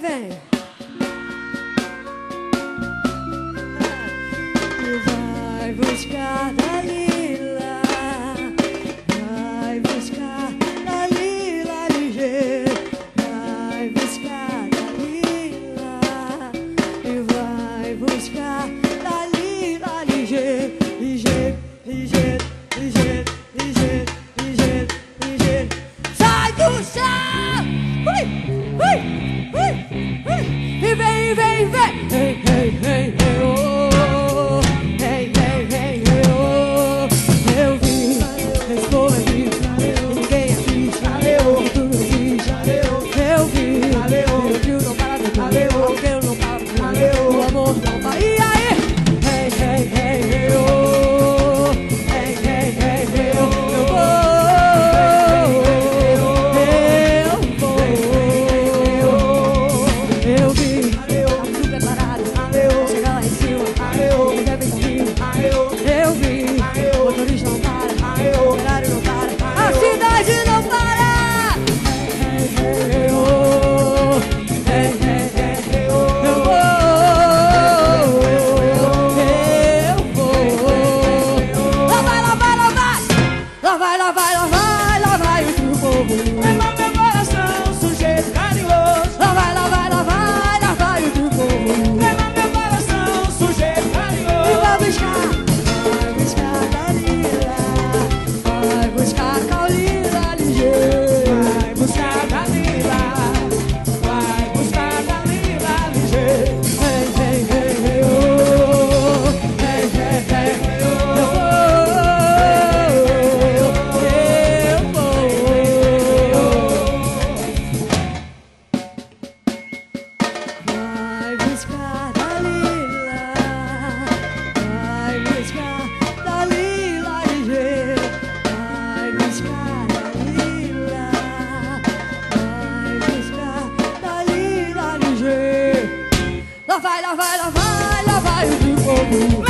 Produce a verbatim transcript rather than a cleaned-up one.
vem. E vai buscar Dalila, vai buscar Dalila ligeiro, vai buscar Dalila e vai buscar Dalila ligeiro, ligeiro, ligeiro, ligeiro, ligeiro, ligeiro, ligeiro. Sai do chão! Ui, ui, ui, ui. E vem, vem, vem. Hey, hey, hey, hey, oh. Hey, hey, hey, hey, oh. Eu vi, respondi, ninguém avisa. Tu não diz, eu vi, eu vi, não para de valeu, eu não para de valeu, o amor não para. E aí? Hey, hey, hey, hey, oh. Hey, hey, hey, hey, oh. Eu vou, eu vou, eu vi, tá tudo preparado, chega lá em cima, ele deve vir, eu vi, o motorista não para, o horário não para, a cidade não para. Hey, hey, hey, oh. Hey, hey, hey, hey, oh. Eu vou, eu vou, lá vai, lá vai, lá vai, lá vai, lá vai, lá vai, lá vai o teu povo. Leva meu coração sujeito carinhoso. Lá vai, lá vai, lá vai, lá vai o teu povo. Leva meu coração sujeito E carinhoso. vai buscar, vai buscar Dalila, vai buscar Dalila ligeiro. Vai buscar Dalila, vai buscar Dalila ligeiro. Hey, hey, hey, hey, oh. Hey, hey, hey, hey, oh. Eu vou, eu vou. Vai buscar Dalila, vai buscar Dalila ligeiro, vai buscar Dalila, vai buscar Dalila ligeiro. Lá vai, lá vai, lá vai, lá vai o teu povo.